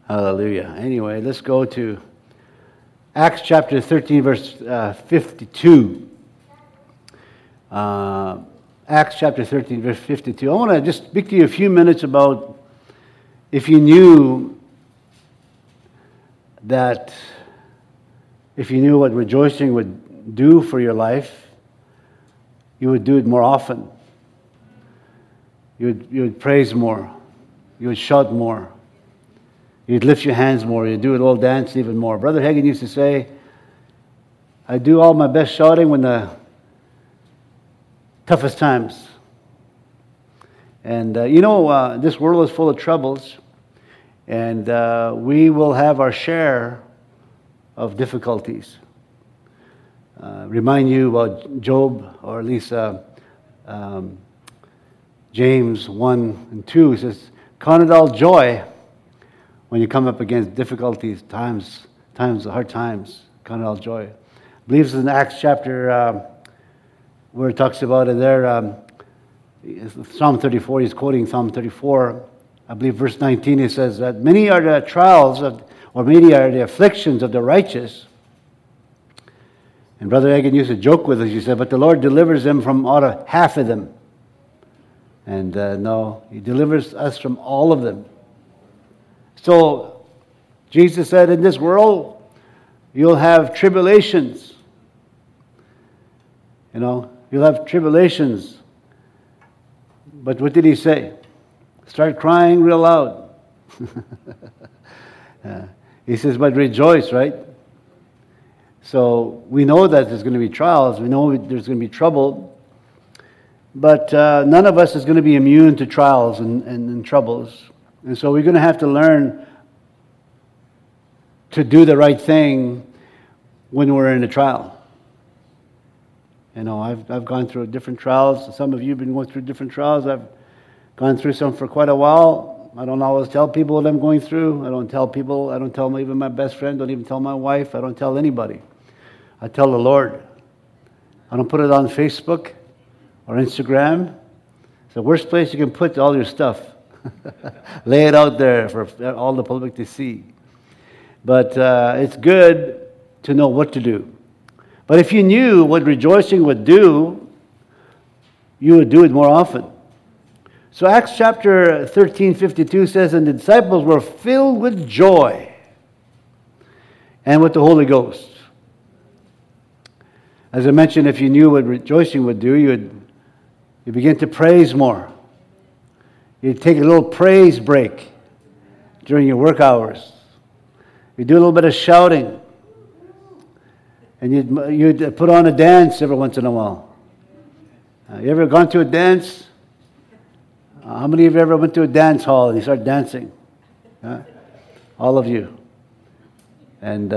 Hallelujah. Anyway, let's go to Acts chapter 13, verse 52. Acts chapter 13, verse 52. I want to just speak to you a few minutes about if you knew what rejoicing would do for your life, you would do it more often. You would praise more. You would shout more. You'd lift your hands more. You'd do a little dance even more. Brother Hagin used to say, I do all my best shouting when the toughest times. And this world is full of troubles. And we will have our share of difficulties. Remind you about Job, or at least James 1 and 2. He says, count it all joy when you come up against difficulties, hard times. Count it all joy. I believe it's in Acts chapter where it talks about it there. Psalm 34, he's quoting Psalm 34. I believe verse 19, it says that many are the trials many are the afflictions of the righteous. And Brother Hagin used to joke with us. He said, but the Lord delivers them from out of half of them. And no, He delivers us from all of them. So, Jesus said, in this world, you'll have tribulations. You'll have tribulations. But what did He say? Start crying real loud. He says, but rejoice, right? So, we know that there's going to be trials. We know there's going to be trouble. But none of us is going to be immune to trials and troubles. And so we're going to have to learn to do the right thing when we're in a trial. I've gone through different trials. Some of you have been going through different trials. I've gone through some for quite a while. I don't always tell people what I'm going through. I don't tell even my best friend. Don't even tell my wife. I don't tell anybody. I tell the Lord. I don't put it on Facebook or Instagram. It's the worst place you can put all your stuff. Lay it out there for all the public to see. But it's good to know what to do. But if you knew what rejoicing would do, you would do it more often. So Acts chapter 13:52 says, and the disciples were filled with joy and with the Holy Ghost. As I mentioned, if you knew what rejoicing would do, you begin to praise more. You take a little praise break during your work hours. You do a little bit of shouting. And you'd put on a dance every once in a while. You ever gone to a dance? How many of you ever went to a dance hall and you start dancing? All of you. And,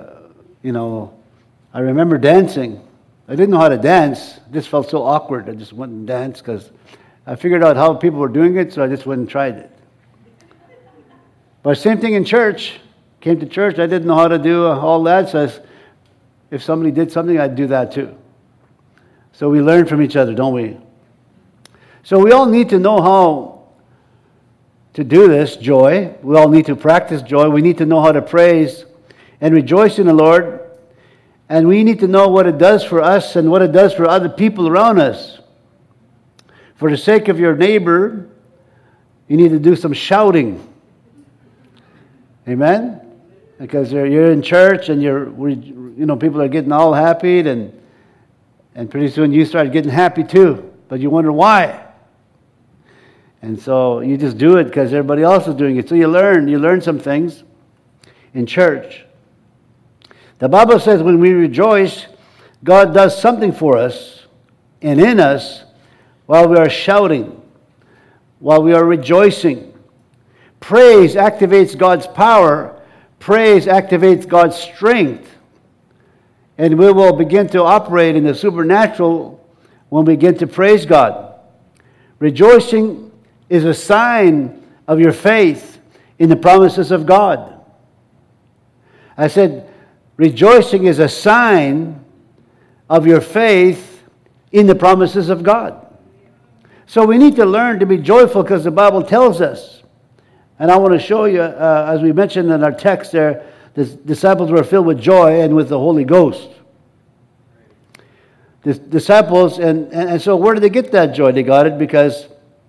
I remember dancing. I didn't know how to dance. I just felt so awkward. I just went and danced because I figured out how people were doing it, so I just went and tried it. But same thing in church. Came to church, I didn't know how to do all that, so if somebody did something, I'd do that too. So we learn from each other, don't we? So we all need to know how to do this, joy. We all need to practice joy. We need to know how to praise and rejoice in the Lord. And we need to know what it does for us and what it does for other people around us. For the sake of your neighbor, you need to do some shouting. Amen? Because you're in church and people are getting all happy and pretty soon you start getting happy too. But you wonder why. And so you just do it because everybody else is doing it. So you learn some things in church. The Bible says when we rejoice, God does something for us and in us while we are shouting, while we are rejoicing. Praise activates God's power. Praise activates God's strength. And we will begin to operate in the supernatural when we begin to praise God. Rejoicing is a sign of your faith in the promises of God. I said, rejoicing is a sign of your faith in the promises of God. So we need to learn to be joyful because the Bible tells us And I want to show you, as we mentioned in our text there, the disciples were filled with joy and with the Holy Ghost. The disciples, and so where did they get that joy? They got it because,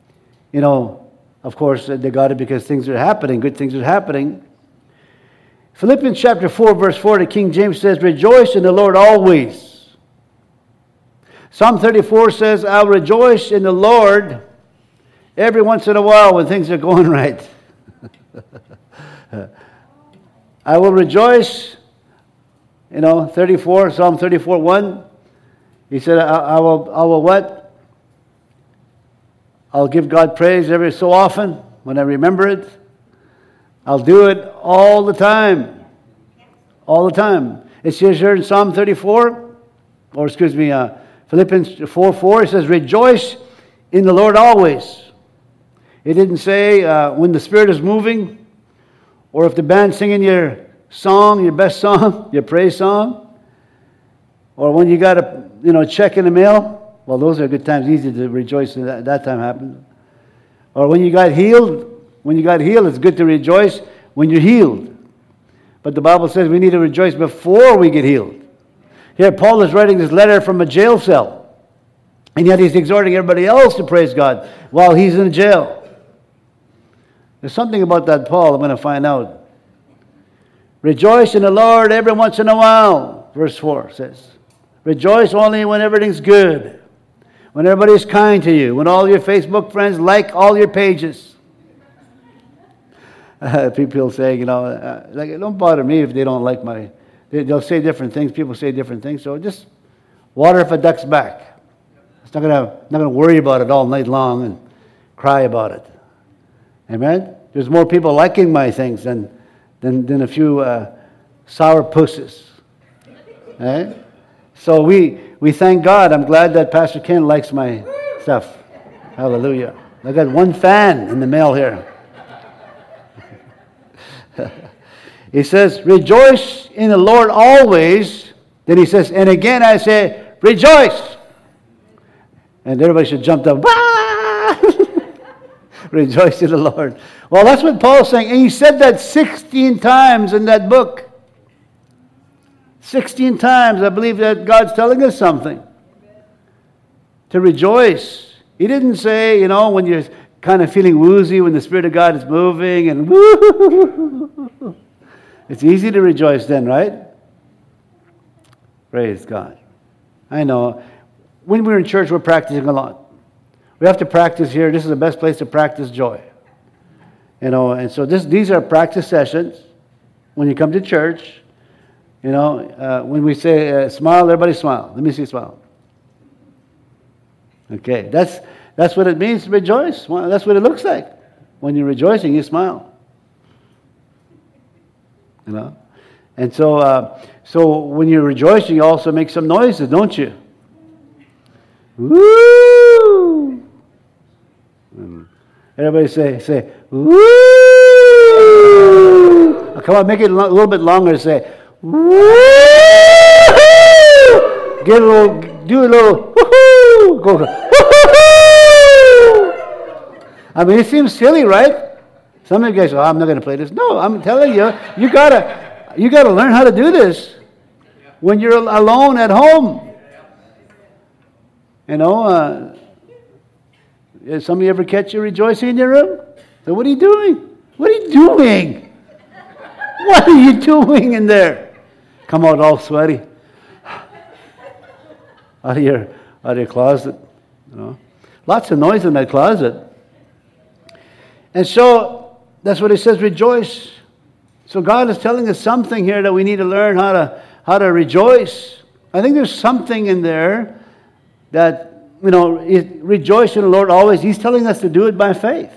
of course, they got it because things are happening, good things are happening. Philippians chapter 4, verse 4, the King James says, rejoice in the Lord always. Psalm 34 says, I'll rejoice in the Lord every once in a while when things are going right. I will rejoice, Psalm 34, 1. He said, I will what? I'll give God praise every so often when I remember it. I'll do it all the time. All the time. It says here in Psalm 34, Philippians 4:4, it says, rejoice in the Lord always. It didn't say when the Spirit is moving, or if the band's singing your song, your best song, your praise song, or when you got a check in the mail. Well, those are good times, easy to rejoice when that time happens. Or when you got healed. When you got healed, it's good to rejoice when you're healed. But the Bible says we need to rejoice before we get healed. Here, Paul is writing this letter from a jail cell. And yet he's exhorting everybody else to praise God while he's in jail. There's something about that Paul I'm going to find out. Rejoice in the Lord every once in a while, verse 4 says. Rejoice only when everything's good. When everybody's kind to you. When all your Facebook friends like all your pages. People say, it don't bother me if they don't like they'll say different things. People say different things. So just water if a duck's back. It's not gonna worry about it all night long and cry about it. Amen? There's more people liking my things than a few sour pusses. Right? So we thank God. I'm glad that Pastor Ken likes my stuff. Hallelujah. I got one fan in the mail here. He says, rejoice in the Lord always. Then he says, and again I say, rejoice. And everybody should jump up. Rejoice in the Lord. Well, that's what Paul's saying. And he said that 16 times in that book. 16 times. I believe that God's telling us something. To rejoice. He didn't say, when you're kind of feeling woozy, when the Spirit of God is moving and woo. It's easy to rejoice then, right? Praise God. I know. When we're in church, we're practicing a lot. We have to practice here. This is the best place to practice joy. And so these are practice sessions. When you come to church, when we say smile, everybody smile. Let me see smile. Okay, that's what it means to rejoice. Well, that's what it looks like. When you're rejoicing, you smile. And so when you're rejoicing, you also make some noises, don't you? Woo! Everybody say, woo! Oh, come on, make it a little bit longer. Say, woo! Do a little, woohoo! Go, woohoo! I mean, it seems silly, right? Some of you guys go, I'm not going to play this. No, I'm telling you, you gotta learn how to do this when you're alone at home. Some of you ever catch you rejoicing in your room? So what are you doing? What are you doing? What are you doing in there? Come out all sweaty. Out of your closet. Lots of noise in that closet. And so that's what it says, rejoice. So God is telling us something here that we need to learn how to rejoice. I think there's something in there that, rejoice in the Lord always. He's telling us to do it by faith.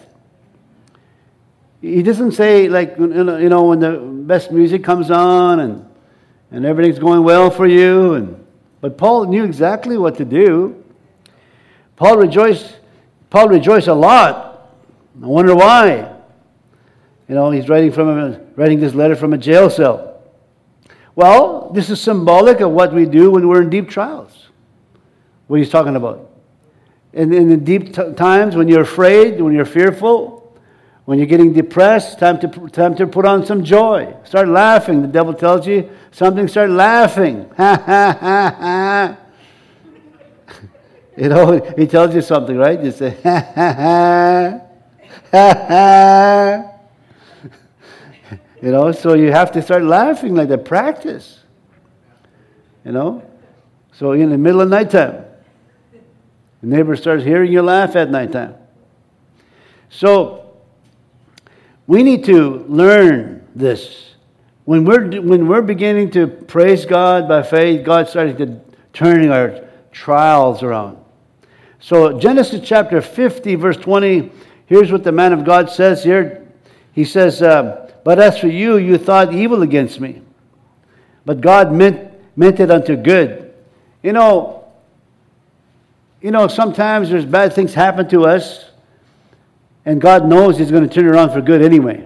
He doesn't say, when the best music comes on and everything's going well for you. But Paul knew exactly what to do. Paul rejoiced a lot. I wonder why. He's writing this letter from a jail cell. Well, this is symbolic of what we do when we're in deep trials. What he's talking about. In the deep times when you're afraid, when you're fearful, When you're getting depressed, time to put on some joy. Start laughing. The devil tells you something, start laughing. Ha, ha, ha, ha. You know, he tells you something, right? You say, ha, ha, ha, ha, ha. You know, so you have to start laughing like that. Practice. You know? So in the middle of nighttime, the neighbor starts hearing you laugh at nighttime. So we need to learn this. When we're beginning to praise God by faith, God's starting to turning our trials around. So Genesis chapter 50, verse 20, here's what the man of God says here. He says, but as for you, you thought evil against me, but God meant it unto good. You know, sometimes there's bad things happen to us, and God knows He's going to turn it around for good anyway.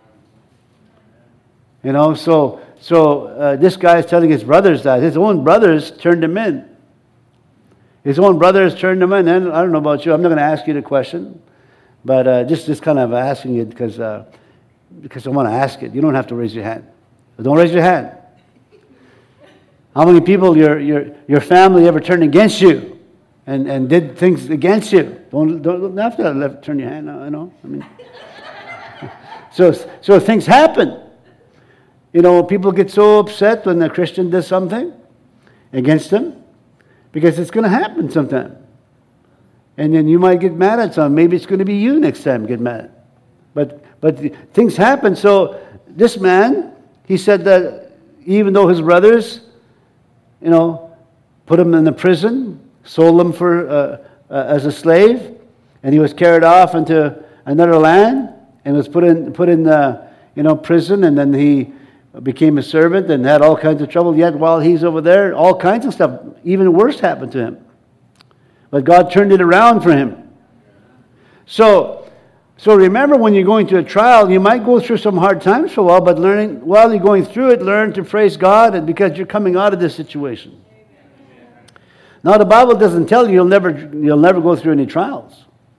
You know, so this guy is telling his brothers that his own brothers turned him in. His own brothers turned him in. And I don't know about you. I'm not going to ask you the question, but just kind of asking it because I want to ask it. You don't have to raise your hand. But don't raise your hand. How many people your family ever turned against you and did things against you? Don't have to turn your hand. I know. I mean, so things happen. You know, people get so upset when a Christian does something against them because it's going to happen sometime. And then you might get mad at someone. Maybe it's going to be you next time get mad. But things happen. So this man, he said that even though his brothers, you know, put him in the prison, sold him for as a slave, and he was carried off into another land and was put in prison, and then he became a servant and had all kinds of trouble. Yet while he's over there, all kinds of stuff, even worse happened to him. But God turned it around for him. So remember, when you're going through a trial, you might go through some hard times for a while, but while you're going through it, learn to praise God, and because you're coming out of this situation. Now, the Bible doesn't tell you you'll never go through any trials.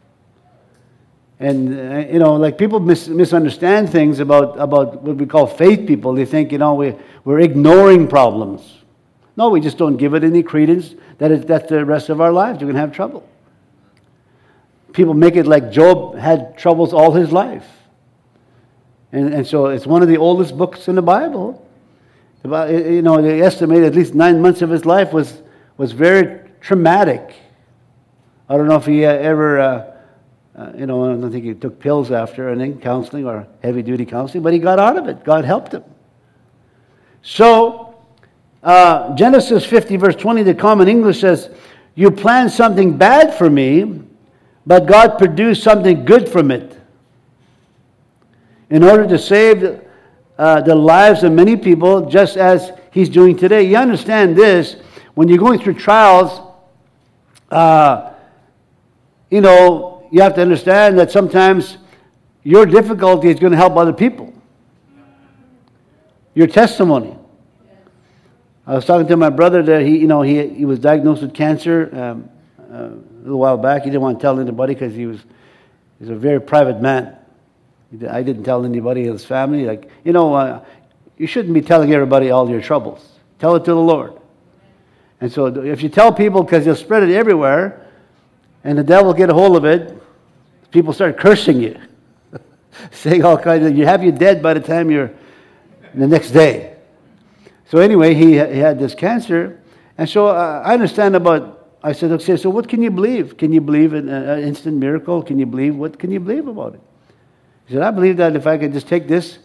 And, you know, like people misunderstand things about what we call faith people. They think, you know, we're ignoring problems. No, we just don't give it any credence that the rest of our lives we're going to have trouble. People make it like Job had troubles all his life. And so it's one of the oldest books in the Bible. You know, they estimate at least 9 months of his life was very traumatic. I don't know if he ever... I don't think he took pills after anything, counseling or heavy-duty counseling, but he got out of it. God helped him. So, Genesis 50, verse 20, the Common English says, you planned something bad for me, but God produced something good from it in order to save the lives of many people, just as He's doing today. You understand this, when you're going through trials, you have to understand that sometimes your difficulty is going to help other people. Your testimony. I was talking to my brother that he was diagnosed with cancer a little while back. He didn't want to tell anybody because he's a very private man. I didn't tell anybody in his family. You shouldn't be telling everybody all your troubles. Tell it to the Lord. And so if you tell people, because you'll spread it everywhere, and the devil get a hold of it, people start cursing you, saying all kinds of, you have you dead by the time you're the next day. So anyway, he had this cancer, and so I understand I said, okay, so what can you believe? Can you believe in an instant miracle? What can you believe about it? He said, I believe that if I could just take this,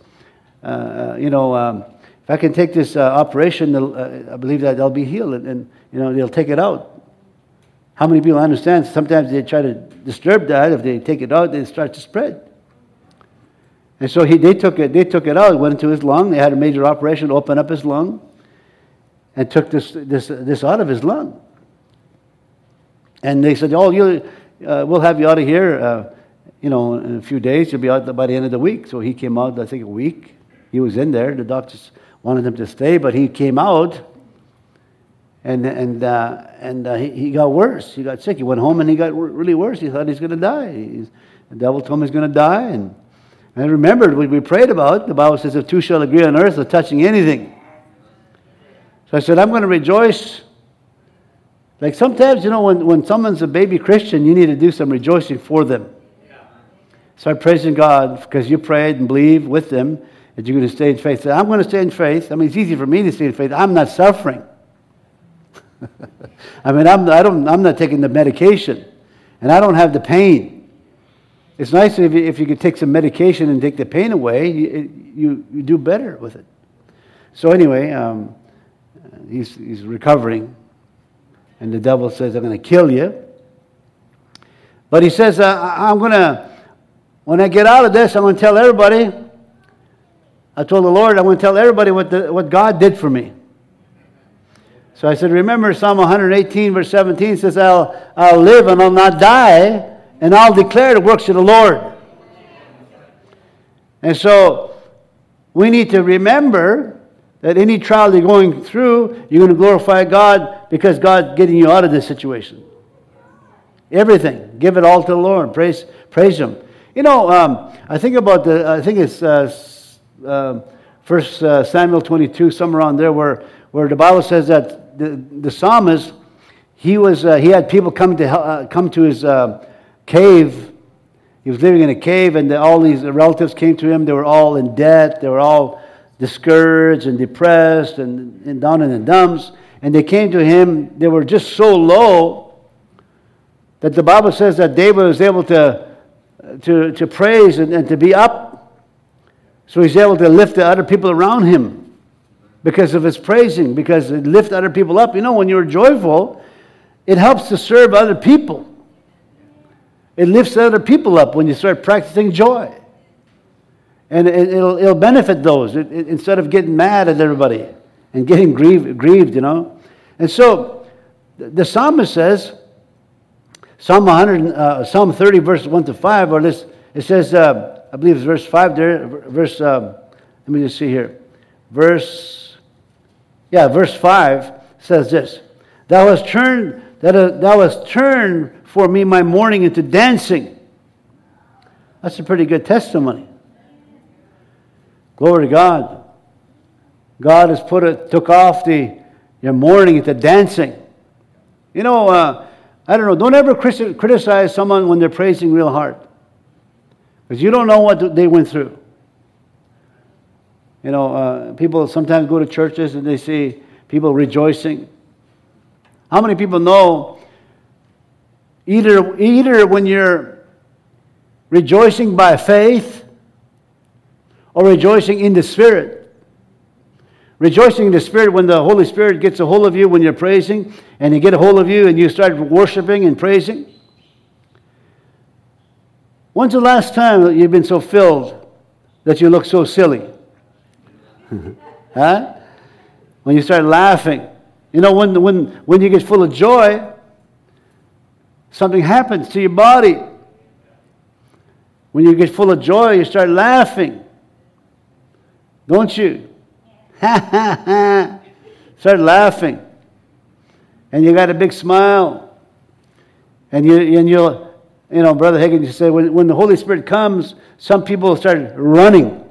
if I can take this operation, I believe that I'll be healed, and they'll take it out. How many people understand? Sometimes they try to disturb that. If they take it out, it starts to spread. And so they took it out. It went into his lung. They had a major operation to open up his lung, and took this out of his lung. And they said, "Oh, we'll have you out of here. In a few days. You'll be out by the end of the week." So he came out. I think a week. He was in there. The doctors wanted him to stay, but he came out. And he got worse. He got sick. He went home and he got really worse. He thought he's going to die. The devil told him he's going to die, And I remembered what we prayed about. The Bible says, if two shall agree on earth of touching anything. So I said, I'm going to rejoice. Like sometimes, when someone's a baby Christian, you need to do some rejoicing for them. Start praising God because you prayed and believe with them that you're going to stay in faith. So I'm going to stay in faith. I mean, it's easy for me to stay in faith. I'm not suffering. I mean, I'm not taking the medication, and I don't have the pain. It's nice if you could take some medication and take the pain away. You do better with it. So anyway, he's recovering, and the devil says, "I'm going to kill you." But he says, when I get out of this, I'm going to tell everybody. I told the Lord, I'm going to tell everybody what God did for me. So I said, remember Psalm 118, verse 17 says, I'll live and I'll not die, and I'll declare the works of the Lord. And so we need to remember that any trial you're going through, you're going to glorify God because God's getting you out of this situation. Everything. Give it all to the Lord. Praise Him. I think about it's 1 Samuel 22, somewhere around there, where the Bible says that the psalmist, he had people come to his cave. He was living in a cave, and all these relatives came to him. They were all in debt. They were all discouraged and depressed and down in the dumps. And they came to him. They were just so low that the Bible says that David was able to praise and to be up. So he's able to lift the other people around him because of his praising, because it lifts other people up. When you're joyful, it helps to serve other people. It lifts other people up when you start practicing joy. And it'll benefit those instead of getting mad at everybody and getting grieved. And so the psalmist says, Psalm 30, verse 1 to 5, or this, it says, I believe it's verse 5 there, let me just see here. Verse 5 says this, Thou hast turned for me my mourning into dancing. That's a pretty good testimony. Glory to God. God has took off your mourning into dancing. I don't know, don't ever criticize someone when they're praising real hard. Because you don't know what they went through. People sometimes go to churches and they see people rejoicing. How many people know either when you're rejoicing by faith or rejoicing in the Spirit? Rejoicing in the Spirit when the Holy Spirit gets a hold of you when you're praising, and He get a hold of you and you start worshiping and praising. When's the last time that you've been so filled that you look so silly? Huh? When you start laughing. When you get full of joy, something happens to your body. When you get full of joy, you start laughing. Don't you? Start laughing. And you got a big smile. And you'll Brother Hagin, you say, when the Holy Spirit comes, some people start running.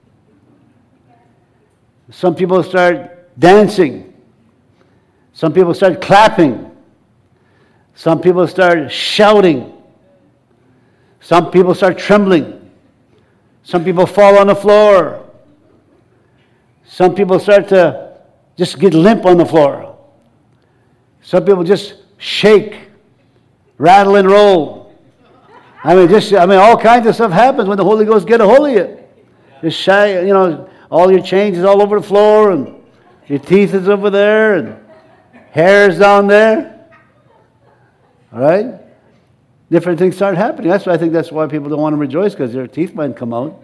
Some people start dancing. Some people start clapping. Some people start shouting. Some people start trembling. Some people fall on the floor. Some people start to just get limp on the floor. Some people just shake, rattle and roll. All kinds of stuff happens when the Holy Ghost get a hold of you. Just shy, all your change is all over the floor, and your teeth is over there, and hair is down there. All right? Different things start happening. I think that's why people don't want to rejoice, because their teeth might come out.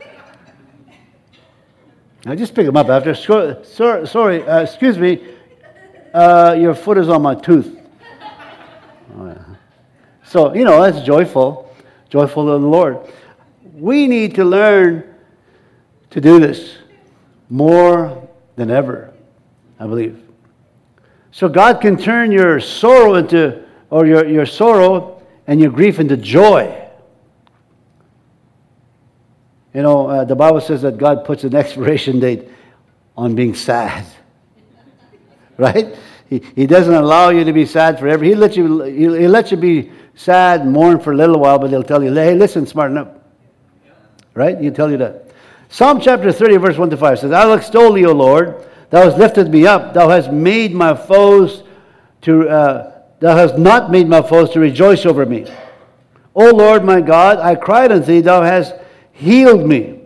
I just pick them up after. Sorry, excuse me. Your foot is on my tooth. Oh, yeah. So, that's joyful to the Lord. We need to learn to do this more than ever, I believe. So God can turn your sorrow your sorrow and your grief into joy. The Bible says that God puts an expiration date on being sad. Right? He doesn't allow you to be sad forever. He'll let you be sad and mourn for a little while, but he'll tell you, hey, listen, smarten up. Right? He'll tell you that. Psalm chapter 30, verse 1 to 5 says, I'll extol thee, O Lord. Thou hast lifted me up. Thou hast made my foes to... Thou hast not made my foes to rejoice over me. O Lord my God, I cried unto thee, thou hast healed me.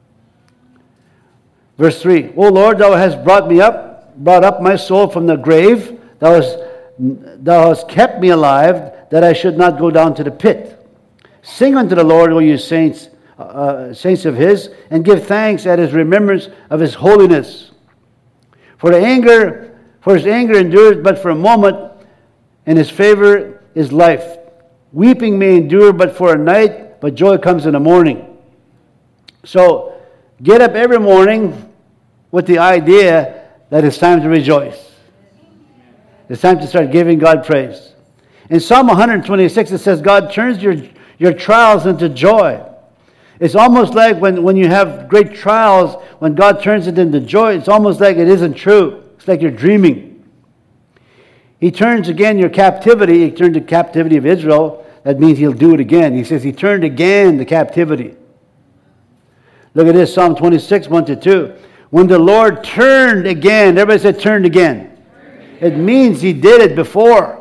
Verse 3, O Lord, thou hast brought up my soul from the grave. Thou hast kept me alive, that I should not go down to the pit. Sing unto the Lord, O you saints of his, and give thanks at his remembrance of his holiness. For his anger endureth but for a moment, and his favor is life. Weeping may endure but for a night, but joy comes in the morning. So, get up every morning with the idea that it's time to rejoice. It's time to start giving God praise. In Psalm 126, it says, God turns your trials into joy. It's almost like when you have great trials, when God turns it into joy, it's almost like it isn't true. It's like you're dreaming. He turns again your captivity. He turned the captivity of Israel. That means he'll do it again. He says he turned again the captivity. Look at this, Psalm 26, 1 to 2. When the Lord turned again, everybody said turned again. It means he did it before.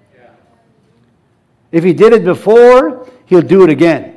If he did it before, he'll do it again.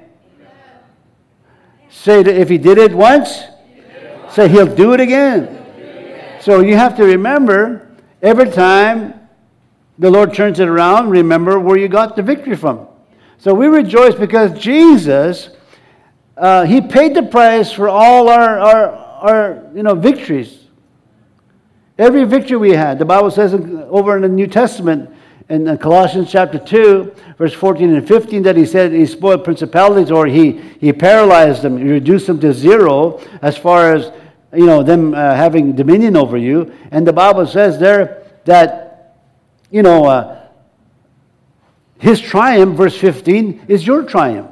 Say that if he did it once, say he'll do it again. So you have to remember, every time the Lord turns it around, remember where you got the victory from. So we rejoice because Jesus, he paid the price for all our victories. Every victory we had. The Bible says over in the New Testament, in Colossians chapter 2, verse 14 and 15, that he said he spoiled principalities, or he paralyzed them, he reduced them to zero as far as them having dominion over you. And the Bible says there that his triumph, verse 15, is your triumph.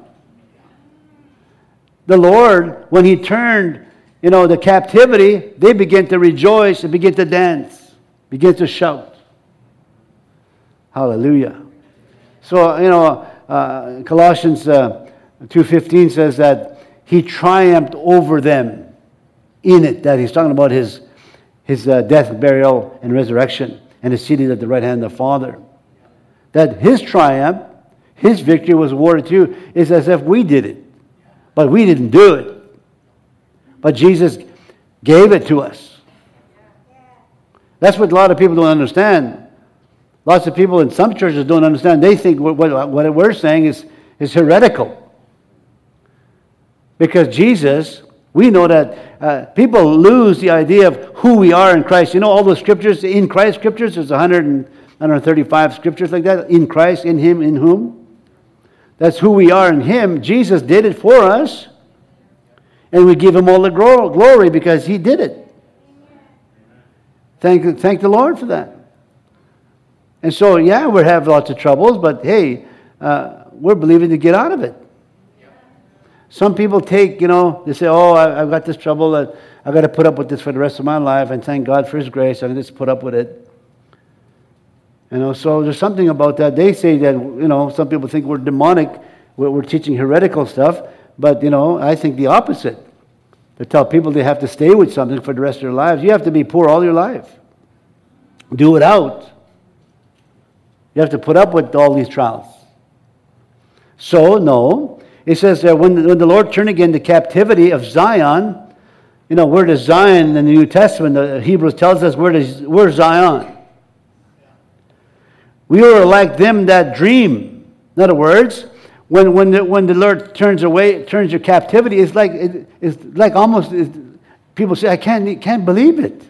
The Lord, when he turned, the captivity, they began to rejoice and begin to dance, begin to shout. Hallelujah. So, Colossians 2:15 says that he triumphed over them in it. That he's talking about his death, burial, and resurrection, and is seated at the right hand of the Father. That his triumph, his victory was awarded to you, is as if we did it. But we didn't do it. But Jesus gave it to us. That's what a lot of people don't understand. Lots of people in some churches don't understand. They think what we're saying is heretical. Because Jesus, we know that people lose the idea of who we are in Christ. All those scriptures, in Christ scriptures, there's 135 scriptures like that. In Christ, in Him, in whom. That's who we are in Him. Jesus did it for us. And we give Him all the glory because He did it. Thank the Lord for that. And so, yeah, we have lots of troubles, but hey, we're believing to get out of it. Some people take, they say, oh, I've got this trouble, I've got to put up with this for the rest of my life, and thank God for His grace, I can just put up with it. So there's something about that. They say that, some people think we're demonic, we're teaching heretical stuff, but, I think the opposite. To tell people they have to stay with something for the rest of their lives. You have to be poor all your life. Do it out. You have to put up with all these trials. So, no. It says that when the Lord turned again the captivity of Zion, where does Zion in the New Testament, the Hebrews tells us where's Zion? We are like them that dream. In other words, when the Lord turns your captivity, it's like almost, people say, I can't believe it.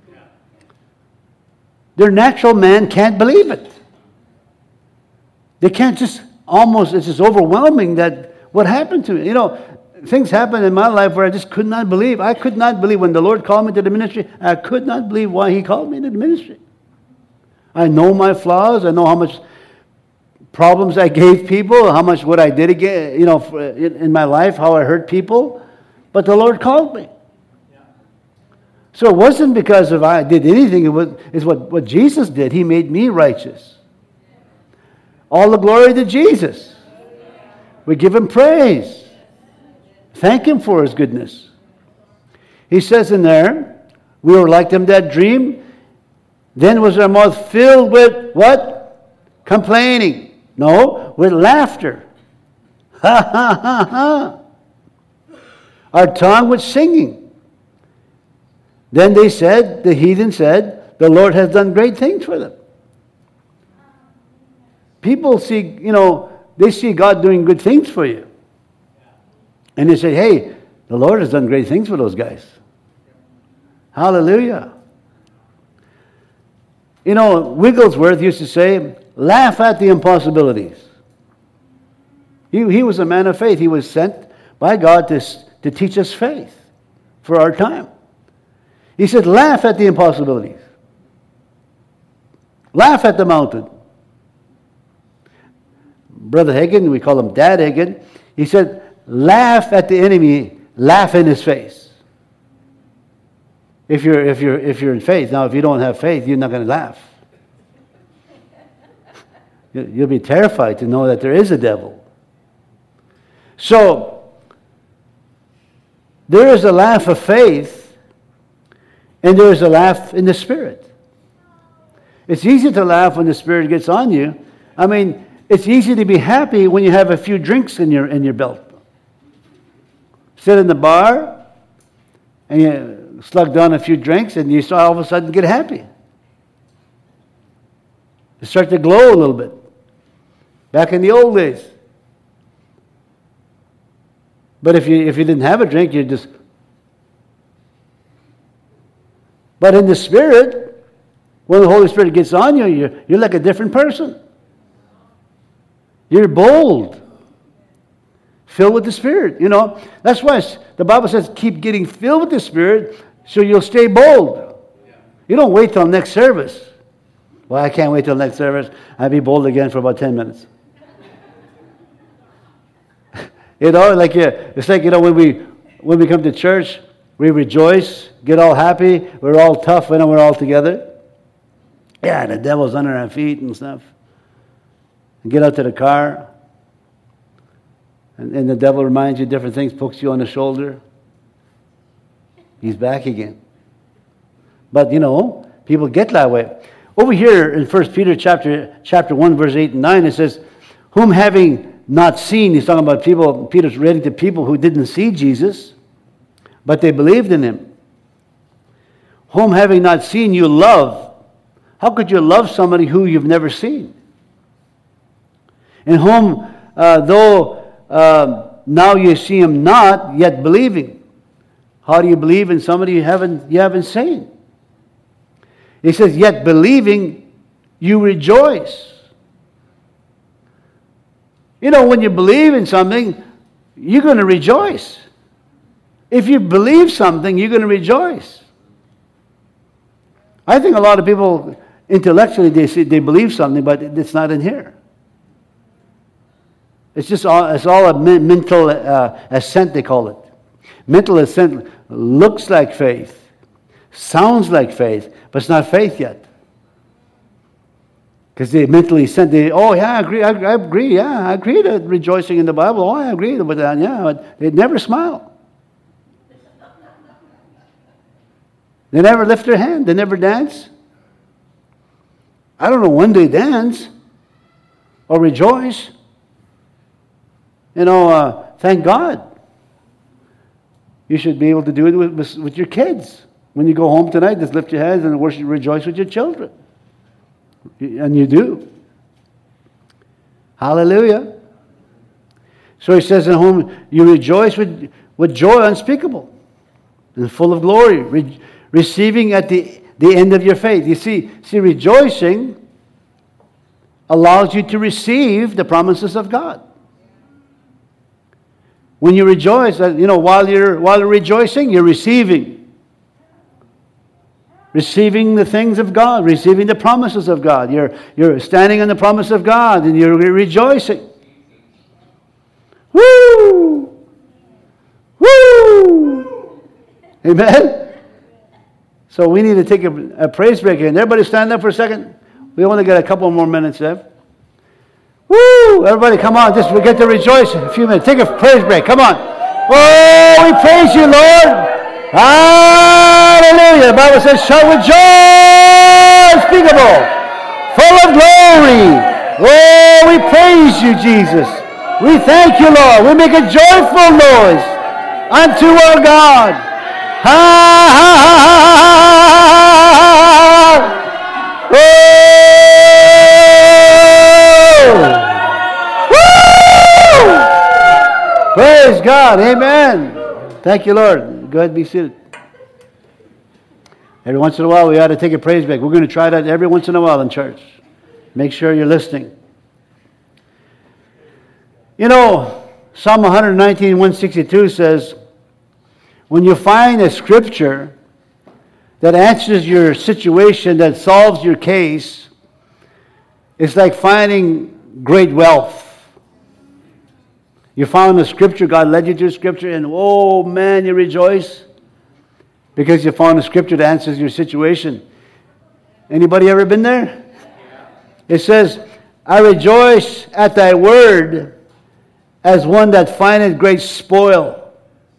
Their natural man can't believe it. They can't it's just overwhelming that what happened to me. Things happened in my life where I just could not believe. I could not believe when the Lord called me to the ministry. I could not believe why He called me to the ministry. I know my flaws. I know how much problems I gave people, how much what I did again, in my life, how I hurt people. but the Lord called me. So it wasn't because of I did anything. It's what Jesus did. He made me righteous. All the glory to Jesus. We give Him praise. Thank Him for His goodness. He says in there, we were like them that dream. Then was our mouth filled with what? Complaining. No, with laughter. Ha ha ha ha. Our tongue with singing. Then they said, the heathen said, the Lord has done great things for them. People see, they see God doing good things for you. And they say, hey, the Lord has done great things for those guys. Hallelujah. Wigglesworth used to say, laugh at the impossibilities. He was a man of faith. He was sent by God to teach us faith for our time. He said, laugh at the impossibilities. Laugh at the mountain. Brother Hagin, we call him Dad Hagin, he said, laugh at the enemy, laugh in his face. If you're in faith. Now, if you don't have faith, you're not going to laugh. You'll be terrified to know that there is a devil. So, there is a laugh of faith, and there is a laugh in the Spirit. It's easy to laugh when the Spirit gets on you. I mean, it's easy to be happy when you have a few drinks in your belt. Sit in the bar, and you slug down a few drinks, and you start all of a sudden get happy. You start to glow a little bit. Back in the old days. But if you didn't have a drink, you just... But in the Spirit, when the Holy Spirit gets on you, you're like a different person. You're bold. Filled with the Spirit. That's why the Bible says keep getting filled with the Spirit so you'll stay bold. You don't wait till next service. Well, I can't wait till next service. I'll be bold again for about 10 minutes. It's like when we come to church, we rejoice, get all happy, we're all tough when we're all together. Yeah, the devil's under our feet and stuff. And get out to the car, and the devil reminds you different things, pokes you on the shoulder. He's back again. But, people get that way. Over here in 1 Peter chapter 1, verse 8 and 9, it says, whom having not seen, he's talking about people, Peter's writing to people who didn't see Jesus, but they believed in Him. Whom having not seen you love. How could you love somebody who you've never seen? In whom, though now you see Him not, yet believing. How do you believe in somebody you haven't seen? He says, yet believing, you rejoice. When you believe in something, you're going to rejoice. If you believe something, you're going to rejoice. I think a lot of people, intellectually, they believe something, but it's not in here. It's all a mental assent, they call it. Mental assent looks like faith, sounds like faith, but it's not faith yet. Because they mentally assent, I agree, I agree to rejoicing in the Bible. Oh, I agree with that, but they never smile. They never lift their hand. They never dance. I don't know when they dance or rejoice. Thank God. You should be able to do it with your kids. When you go home tonight, just lift your hands and worship, rejoice with your children. And you do. Hallelujah. So he says, in whom you rejoice with joy unspeakable and full of glory, receiving at the end of your faith. You see, rejoicing allows you to receive the promises of God. When you rejoice, while you're rejoicing, you're receiving. Receiving the things of God, receiving the promises of God. You're standing on the promise of God and you're rejoicing. Woo! Woo! Amen? So we need to take a praise break here. And everybody stand up for a second. We only got a couple more minutes left. Woo! Everybody come on. Just we get to rejoice in a few minutes. Take a praise break. Come on. Oh, we praise you, Lord. Hallelujah. The Bible says, shout with joy unspeakable, full of glory. Oh, we praise you, Jesus. We thank you, Lord. We make a joyful noise unto our God. Ha, ha, ha, ha, ha. Oh! Woo! Praise God. Amen. Thank you, Lord. Go ahead and be seated. Every once in a while, we ought to take a praise break. We're going to try that every once in a while in church. Make sure you're listening. You know, Psalm 119, 162 says, when you find a scripture that answers your situation, that solves your case, it's like finding great wealth. You found a scripture, God led you to a scripture, and oh man, you rejoice because you found a scripture that answers your situation. Anybody ever been there? It says, I rejoice at thy word as one that findeth great spoil.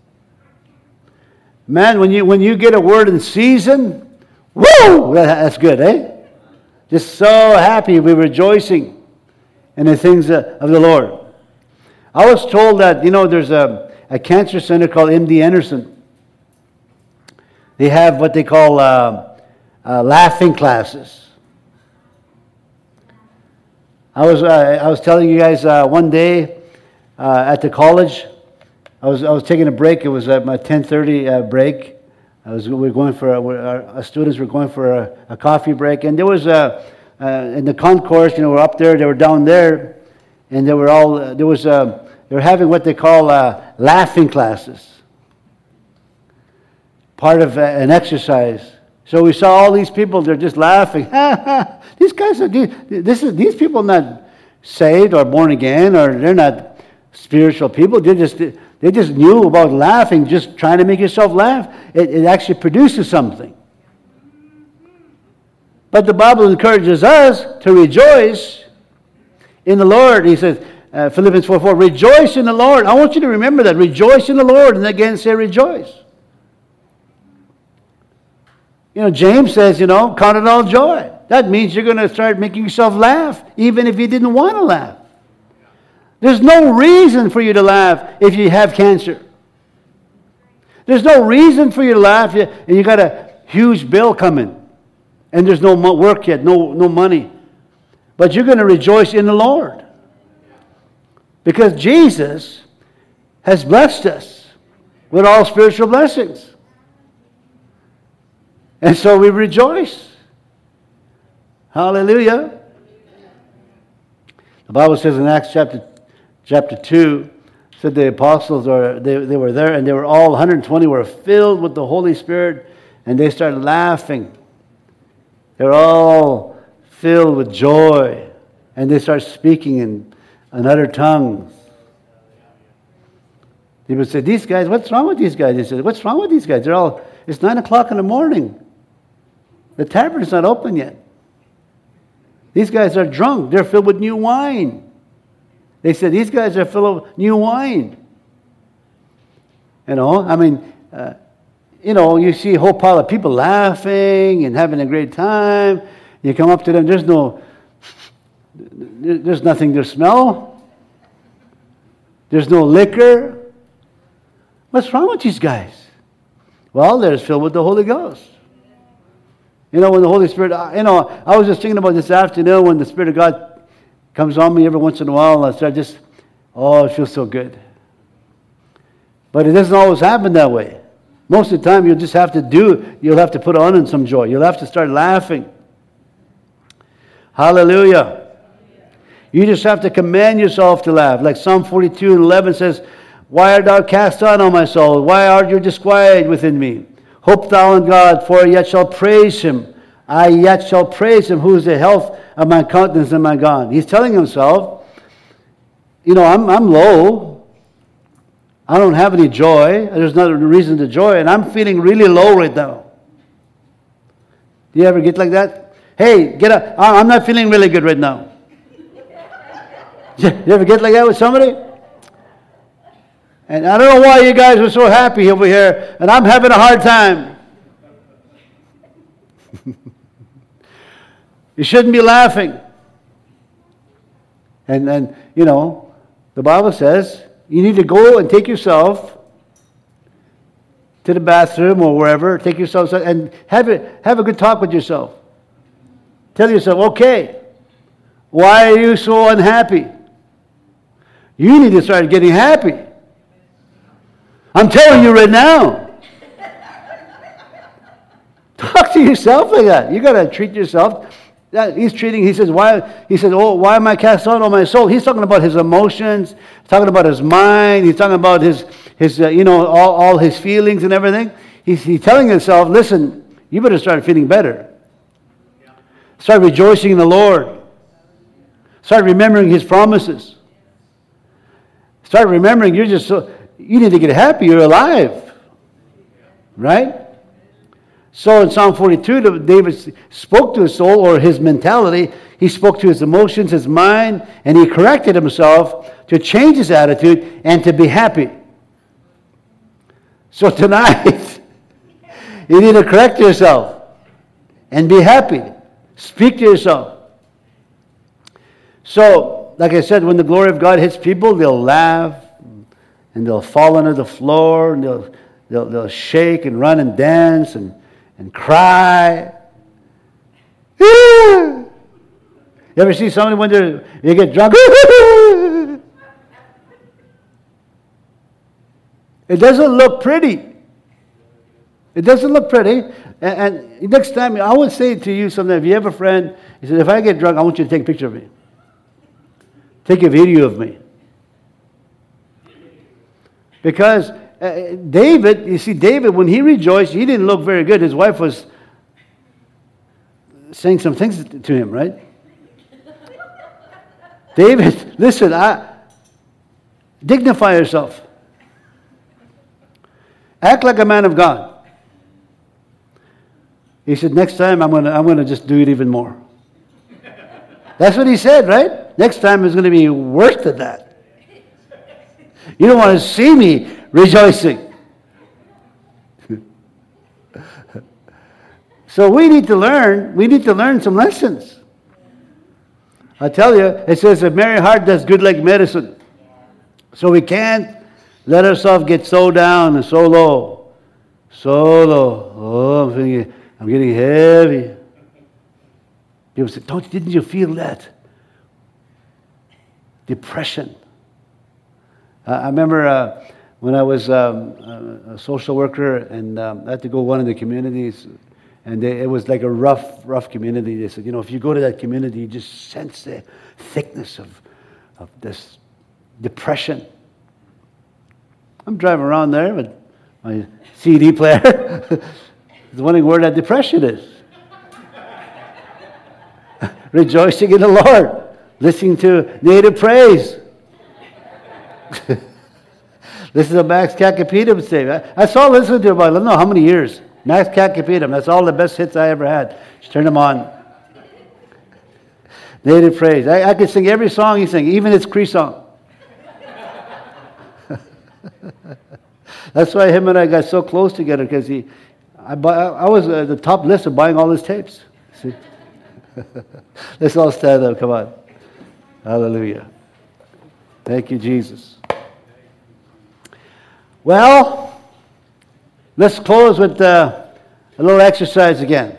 Man, when you get a word in season, woo! That's good, eh? Just so happy, we're rejoicing in the things of the Lord. I was told that, there's a cancer center called MD Anderson. They have what they call laughing classes. I was telling you guys one day at the college, I was taking a break. It was at my 10:30 break. Our students were going for a coffee break, and there was in the concourse. We're up there. They were down there, and they were having what they call laughing classes. Part of an exercise. So we saw all these people, they're just laughing. These guys these people not saved or born again, or they're not spiritual people. They just knew about laughing, just trying to make yourself laugh. It actually produces something. But the Bible encourages us to rejoice in the Lord. He says, Philippians 4:4, rejoice in the Lord. I want you to remember that. Rejoice in the Lord. And again say rejoice. James says, count it all joy. That means you're going to start making yourself laugh, even if you didn't want to laugh. There's no reason for you to laugh if you have cancer. There's no reason for you to laugh, and you got a huge bill coming, and there's no work yet, no money. But you're going to rejoice in the Lord. Because Jesus has blessed us with all spiritual blessings. And so we rejoice. Hallelujah. The Bible says in Acts chapter 2, said the apostles, they were there, and they were all 120 were filled with the Holy Spirit, and they started laughing. They're all filled with joy, and they start speaking in other tongues. People say, these guys, what's wrong with these guys? They said, what's wrong with these guys? It's 9 o'clock in the morning. The tavern's not open yet. These guys are drunk. They're filled with new wine. They said, these guys are full of new wine. You see a whole pile of people laughing and having a great time. You come up to them, there's nothing to smell. There's no liquor. What's wrong with these guys? Well, they're filled with the Holy Ghost. When the Holy Spirit, I was just thinking about this afternoon when the Spirit of God comes on me every once in a while, and I start it feels so good. But it doesn't always happen that way. Most of the time, you'll have to put on some joy. You'll have to start laughing. Hallelujah. You just have to command yourself to laugh. Like Psalm 42:11 says, why art thou cast down, O my soul? Why art you disquieted within me? Hope thou in God, for I yet shall praise him. I yet shall praise him, who is the health of my countenance and my God. He's telling himself, I'm low. I don't have any joy. There's not a reason to joy. And I'm feeling really low right now. Do you ever get like that? Hey, get up. I'm not feeling really good right now. You ever get like that with somebody? And I don't know why you guys are so happy over here, and I'm having a hard time. You shouldn't be laughing. And you know, the Bible says you need to go and take yourself to the bathroom or wherever. Take yourself and have a good talk with yourself. Tell yourself, okay, why are you so unhappy? You need to start getting happy. I'm telling you right now. Talk to yourself like that. You got to treat yourself. He's treating. He says, why? He says, oh, why am I cast down on my soul? He's talking about his emotions. He's talking about his mind. He's talking about his all his feelings and everything. He's telling himself, listen, you better start feeling better. Start rejoicing in the Lord. Start remembering His promises. Start remembering you need to get happy. You're alive. Right? So in Psalm 42, David spoke to his soul or his mentality. He spoke to his emotions, his mind, and he corrected himself to change his attitude and to be happy. So tonight, you need to correct yourself and be happy. Speak to yourself. So, like I said, when the glory of God hits people, they'll laugh and they'll fall onto the floor and they'll shake and run and dance and cry. You ever see somebody when they get drunk? It doesn't look pretty. It doesn't look pretty. And next time, I would say to you something, if you have a friend, he said, if I get drunk, I want you to take a picture of me. Take a video of me. Because David, you see, David, when he rejoiced, he didn't look very good. His wife was saying some things to him, right? David, listen, dignify yourself. Act like a man of God. He said, next time I'm gonna just do it even more. That's what he said, right? Next time is going to be worse than that. You don't want to see me rejoicing. So we need to learn some lessons. I tell you, it says a merry heart does good like medicine. So we can't let ourselves get so down and so low. So low. Oh, I'm getting heavy. People say, didn't you feel that? Depression. I remember when I was a social worker and I had to go to one of the communities, and it was like a rough community. They said, if you go to that community, you just sense the thickness of this depression. I'm driving around there with my CD player, wondering where that depression is. Rejoicing in the Lord, listening to native praise. Listen to Max Kakapidam say. I saw listening to him about I don't know how many years. Max Kakapidam, that's all the best hits I ever had. Just turn them on. Native praise. I could sing every song he sang, even his Cree song. That's why him and I got so close together, because I was at the top list of buying all his tapes. See? Let's all stand up. Come on. Hallelujah. Thank you, Jesus. Well, let's close with a little exercise again.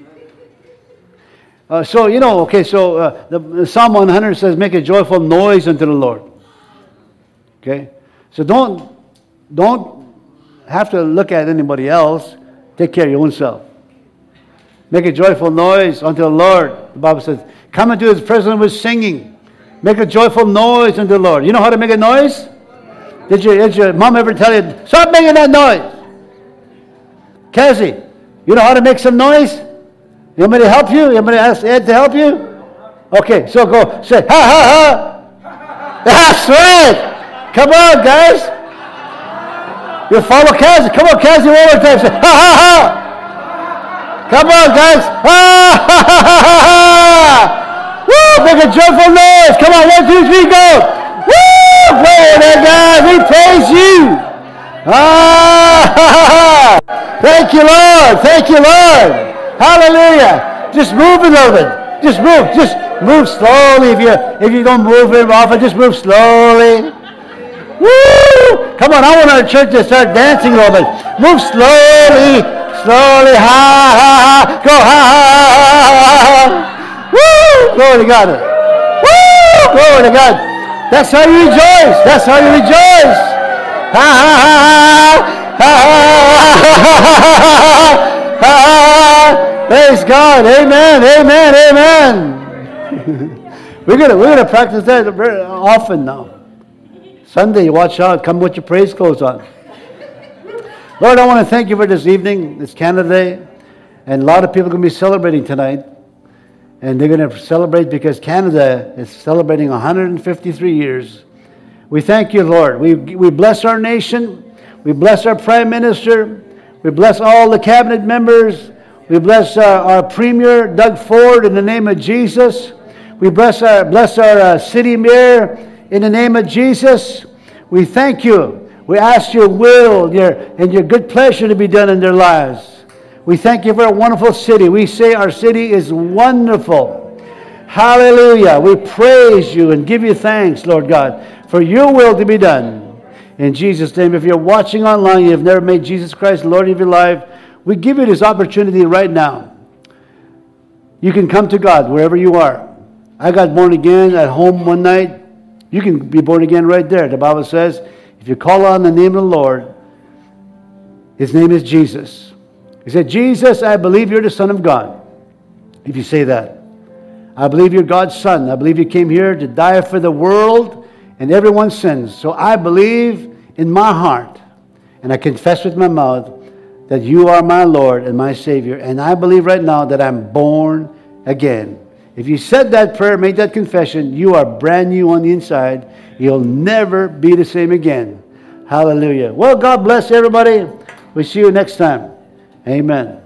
The Psalm 100 says, make a joyful noise unto the Lord. Okay? So don't have to look at anybody else. Take care of your own self. Make a joyful noise unto the Lord. The Bible says, come into His presence with singing. Make a joyful noise unto the Lord. You know how to make a noise? Did your mom ever tell you, stop making that noise? Cassie, you know how to make some noise? You want me to help you? You want me to ask Ed to help you? Okay, so go say, ha, ha, ha. That's right. Come on, guys. You follow Cassie. Come on, Cassie, one more time. Say, ha, ha, ha. Come on, guys. Ha, ha, ha, ha, ha. Woo, make a joyful noise. Come on, 1, 2, 3, go. Woo, glory to God. We praise you. Ah, ha, ha, ha. Thank you, Lord. Thank you, Lord. Hallelujah. Just move a little bit. Just move. Just move slowly. If you don't move very often, just move slowly. Woo! Come on, I want our church to start dancing a little bit. Move slowly, slowly. Ha, ha, ha. Go, ha, ha, ha, ha. Woo! Glory to God. Woo! Glory to God. That's how you rejoice. That's how you rejoice. Ha, ha, ha, ha, ha, ha, ha. Praise God. Amen, amen, amen. We're gonna practice that very often now. Sunday, watch out. Come with your praise clothes on. Lord, I want to thank you for this evening. It's Canada Day. And a lot of people are going to be celebrating tonight. And they're going to celebrate because Canada is celebrating 153 years. We thank you, Lord. We bless our nation. We bless our Prime Minister. We bless all the cabinet members. We bless our Premier, Doug Ford, in the name of Jesus. We bless our city mayor in the name of Jesus. We thank you. We ask your will and your good pleasure to be done in their lives. We thank you for a wonderful city. We say our city is wonderful. Hallelujah. We praise you and give you thanks, Lord God, for your will to be done. In Jesus' name, if you're watching online, you've never made Jesus Christ the Lord of your life, we give you this opportunity right now. You can come to God wherever you are. I got born again at home one night. You can be born again right there. The Bible says, if you call on the name of the Lord, His name is Jesus. He said, Jesus, I believe you're the Son of God. If you say that. I believe you're God's Son. I believe you came here to die for the world and everyone's sins. So I believe in my heart, and I confess with my mouth that you are my Lord and my Savior. And I believe right now that I'm born again. If you said that prayer, made that confession, you are brand new on the inside. You'll never be the same again. Hallelujah. Well, God bless everybody. We'll see you next time. Amen.